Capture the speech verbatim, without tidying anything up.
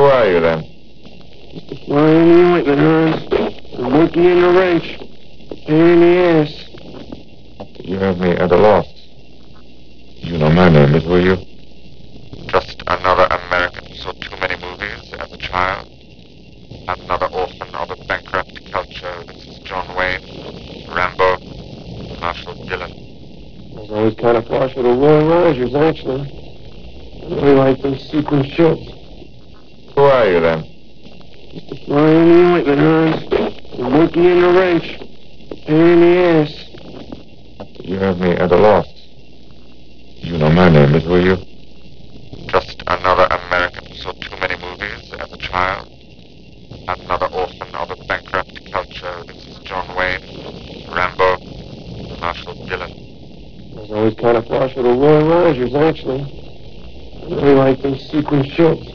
Who are you, then? Fly in the ointment, Hans. A monkey in the wrench. Pain in the ass. You have me at a loss. You know my name is, will you? Just another American who saw too many movies as a child. Another orphan of a bankrupt culture. This is John Wayne, Rambo, Marshall Dillon. I was always kind of partial to Roy Rogers, actually. I really like those sequin shirts. Who are you, then? Fly in the ointment, Hans. A monkey in the wrench. Pain in the ass. You have me at a loss. You know my name is, will you? Just another American who saw too many movies as a child. Another orphan of a bankrupt culture. This is John Wayne, Rambo, Marshall Dillon. I was always kind of partial to Roy Rogers, actually. I really like those sequin shirts.